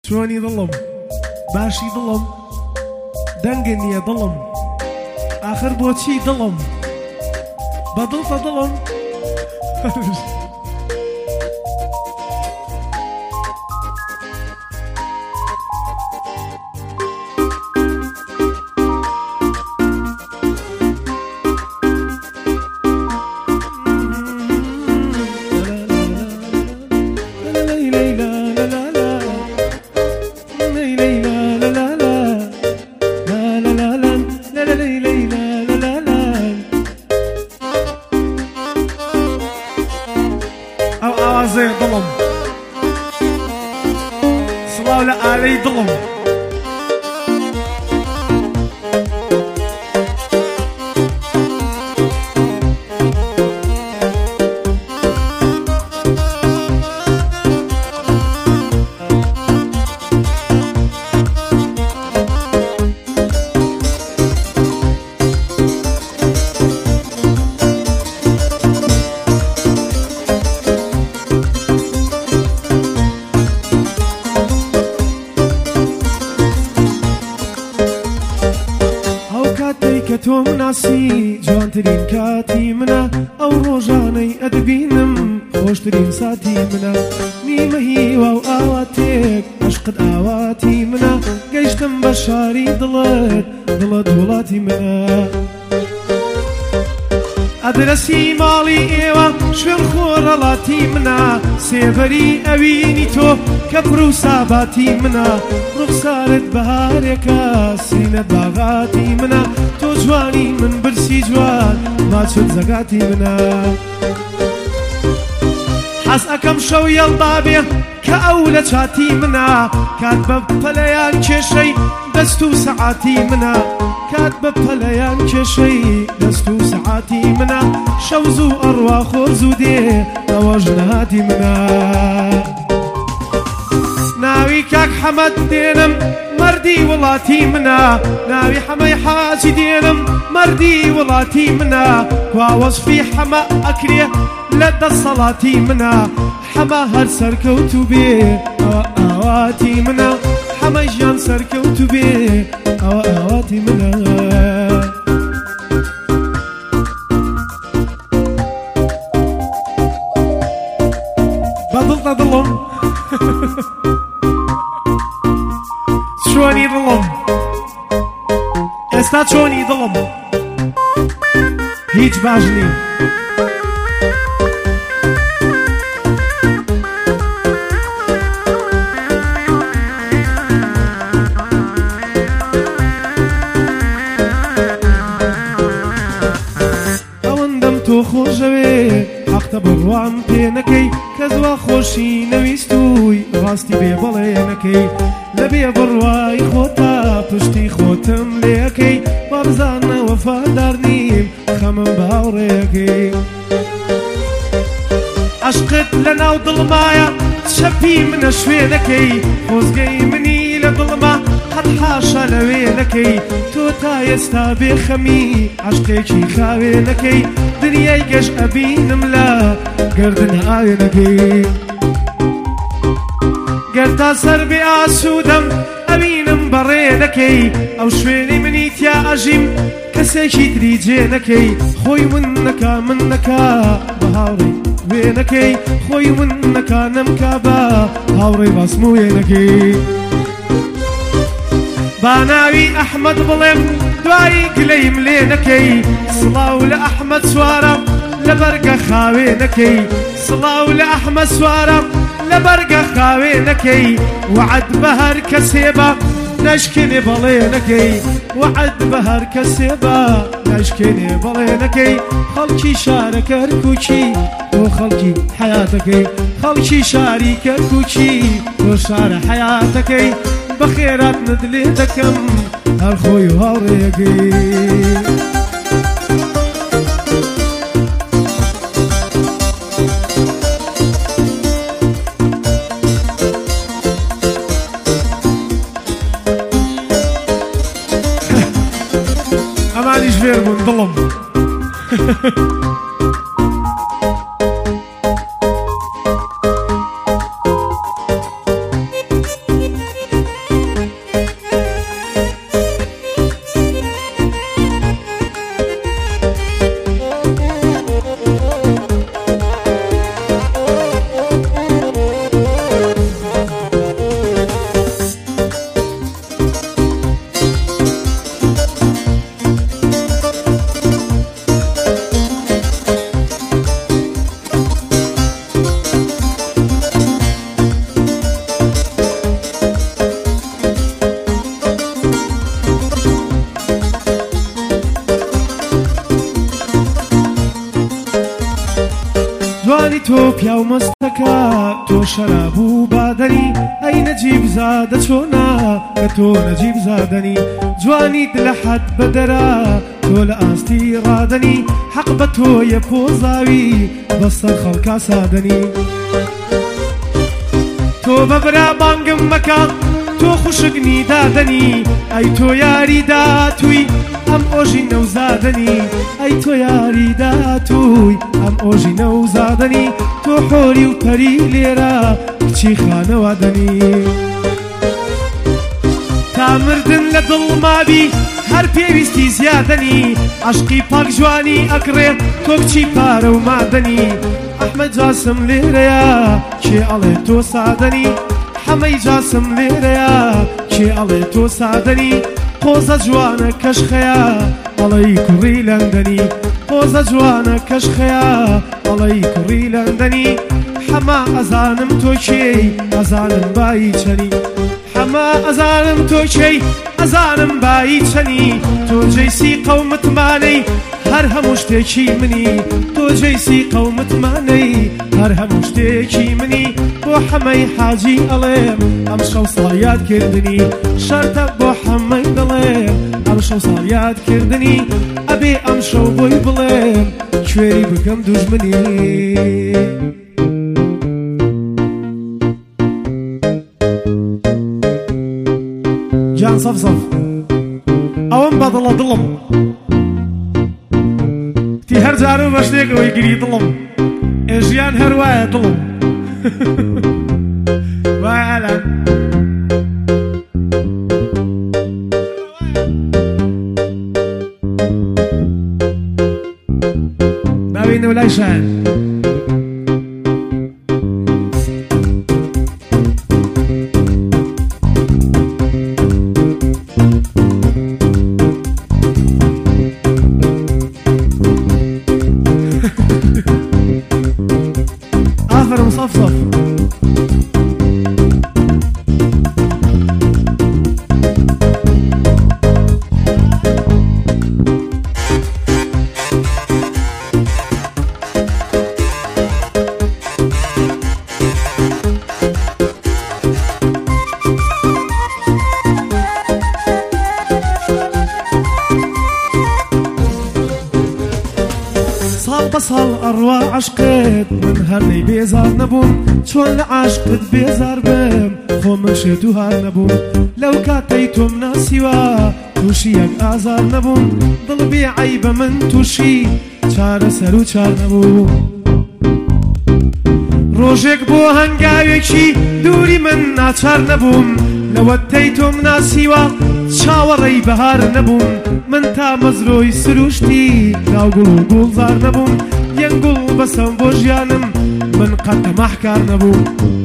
چۆنی دڵم باشی دڵم دەنگە نییە دڵم آخر بۆچی دڵم بەدڵتە دڵم ئاوازەیە دڵم سڵاو لە ئالەی دڵم کە تۆ مناسی جوانترین کاتی منە ئەو ڕۆژانەی ئەدبینم خۆشترین ساتی منە نیمە هیوا و ئاواتێک عشقت ئاواتی منە گەیشتم بە شاری دڵت دڵت وڵاتی منە ئەدرەسی ماڵی ئێوە شوێن خۆڕەڵاتی منە سێبەری ئەوینی تۆ کە پڕ و ساباتی منە ڕوخسارت بەهارێکە سینەت باغاتی منە تۆ جوانی من برسی جوان ماچت زەگاتی منە حەز ئەکەم شەو یەڵدابێ کە ئەو لە چاتی منە کات بە پەلەیان کێشەی دەست و سەعاتی منە کات بە پەلەیان کێشەی دەست و سەعاتی منە شەو زوو ئەڕوا خۆر زوو دێ ئەوەش نەهاتی منە ناوی کاک حەمەد دێنم مەردی وڵاتی منە ناوی حەمەی حاجی دێنم مەردی وڵاتی منە وا وەزفی حەمە ئەکرێ لە دەسەڵاتی منە حەمە هەر سەرکەوتو بێ ئەوە ئاواتی منە حەمە ژیان سەرکەوتو بێ ئەوە ئاواتی منە بەدڵتە دڵم چۆنی دڵم ئێستا چۆنی دڵم هیچ باش نیم ئەوەندەم تۆ خۆشەوێ حەقتە بڕوام پێ نەکەی کە زوا خۆشی نەویستووی ڕاستی بێ بەڵێنەکەی لە بێ بڕوای خۆتا پشتی خۆتم لێەکەی وا بزانە وەفادار نیم خەمم باوڕێەکەی عەشقت لە ناو دڵمایە چەپی منە شوێنەکەی خۆزگەی منی لە دڵما هەر حاشا لەوێنەکەی تۆ تا ئێستا بێخەمی عەشقێکی خاوێنەکەی دنیای گەش ئەبینم لە گەردن ئاوێنەکەی گەر تا سەر بێ ئاسوودەم ئەبینم بەڕێنەکەی ئەو شوێنی منی تیا ئەژیم کەسێکی تری جێنەکەی خۆی من نەکا من نەکا بە هاوڕێی وێنەکەی خۆی من نەکا نەمکا بە هاوڕێی باسموێنەکەی با ناوی ئەحمەد بڵێم دوایی گلەیم لێ نەکەی سڵاو لە ئەحمەد سوارە لە بەرگە خاوێنەکەی سڵاو لە ئەحمەد سوارە لە بەرگە خاوێنەکەی وعد بە هەر کەسێ بە نەشکێنێ بەڵێنەکەی وعد بە هەر کەسێ بە نەشکێنێ بەڵێنەکەی خەڵکی شارە کەرکووکی تۆ خەڵکی حەیاتەکەی خەڵکی شاری کەرکووکی تۆ شارە حەیاتەکەی بە خێرات نەدلێ دەکەم هەر خۆی و هاوڕێیەکەی ئەمانیش فێر بوون دڵم تۆ پیا و مەستەکە تۆ شەراب و بادەنی ئەی نەجیب زادە چۆنا کە تۆ نەجیب زادەنی جوانیت لە حەد بەدەرا تۆ لە ئاستی ڕادەنی حەق بە تۆیە پۆزاوی بەسەر خەڵکا سادەنی تۆ بەبرا بانگم مەکە تۆ خوشکنی دادەنی ئەی تۆ یاری داتووی ئەم ئۆژی نەوزادەنی ئەی تۆ یاری داتووی ئەم ئۆژی نەوزادەنی تۆ حۆری و پەری لێرە کچی خانەوادەنی تا مردن لە دڵ مابی هەر پێویستی زیادەنی عەشقی پاک جوانی ئەکڕێ تۆ کچی پارە و مادەنی ئەحمەد جاسم لێرەیە کێ ئەڵێ تۆ سادەنی حەمەی جاسم لێرەیە کێ ئەڵێ تۆ سادەنی قۆزە جوانە کەشخەیە ئەڵەی کوڕی لەندەنی قۆزە جوانە کەشخەیە ئەڵەی کوڕی لەندەنی حەما ئەزانم تۆ کێی ئەزانم بایی چەنی حەما ئەزانم تۆ کێی ئەزانم بایی چەنی تۆ جەیسی قەومتمانەی هەر هەموو شتێکی منی تۆ جەیسی قەومتمانەی هەر هەموو شتێکی منی بۆ حەمەی حاجی ئەڵێم ئەم شەو ساڵ یادکردنی شەرتە بۆ حەمەی دڵێم ئەم شەو ساڵ یادکردنی ئەبێ ئەم شەو بۆی بڵێم کوێری بکەم دوژمنی جان سەف سەف ئەوەم بەدڵە دڵم تی هەر جارە بە شتێکەوەی گری دڵم ئێژیان هەر وایە دڵم وای ئالان ناوینەوە لای شایە آفرم صف صف بەساڵ ئەڕوا عەشقت من هەرنەی بێزار نەبووم چۆن لە عاشقت بێزار بم خۆ من شێت و هار نەبووم لەو کاتەی تۆم ناسیوە تووشی یەک ئازار نەبووم دڵ بێعەی بە من تووشی چارە سەر و چار نەبوو ڕۆژێک بۆ هەنگاوێکی دووری من ناچار نەبووم لەوەتەی تۆم ناسیوە چاوەڕێی بەهار نەبووم من تا مەزرۆی سروشتی ناوگوڵ و گوڵزار نەبووم یەنگوڵ بەسەم بۆ ژیانم من قەت تەماحکار نەبووم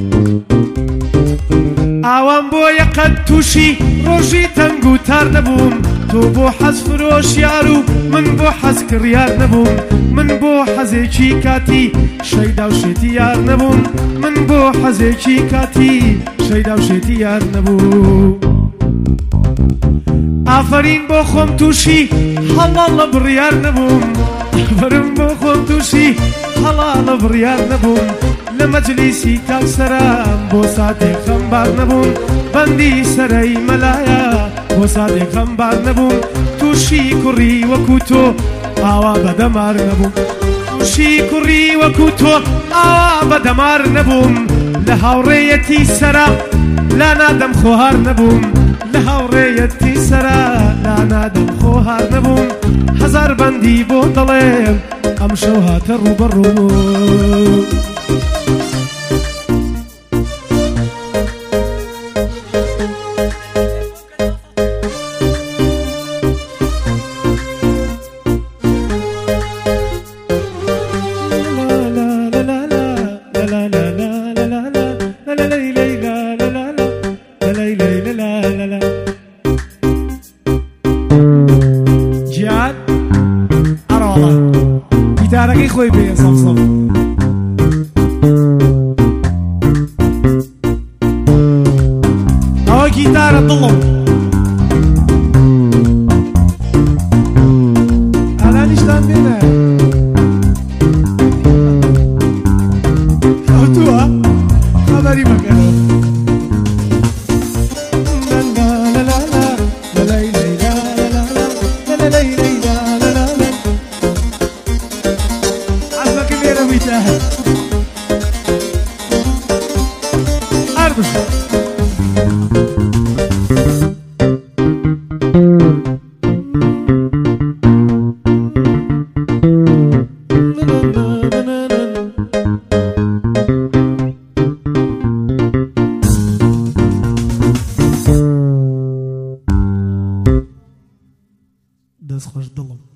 ئاوام بۆ یەقەت تووشی ڕۆژی تەنگ و تار نەبووم تۆ بۆ حەز فرۆشیار و من بۆ حەز کڕیار نەبووم من بۆ حەزێکی کاتی شەیدا و شێتی یار نەبووم من بۆ حەزێکی کاتی شەیدا و شێتی یار نەبوو ئافەرین بۆ خۆم تووشی هەڵا لە بڕیار نەبووم ئافەرم بۆ خۆم تووشی هەڵا لە بڕیار نەبووم لە مەجلیسی تاکسەرام بۆ ساتێک خەمبار نەبووم بەندی سەرەی مەلایە بۆ ساتێک خەمبار نەبووم تووشی کوڕی وەکو تۆ ئاوا بەدەمار نەبووم تووشی کوڕی وەکو تۆ ئاوا بەدەمار نەبووم لە هاوڕێیەتی سەرا لا نادەم خۆهار نەبووم لە هاوڕێیەتی سەرا لا نادەم خۆهار نەبووم هەزار بەندی بۆ دەڵێم ئەم شەو هاتە ڕووبەڕوو گیتارەکەی خۆی بێ سەف سەف ئەوە گیتارە دڵم ئالانیشتان بێنە دەست خۆش دڵم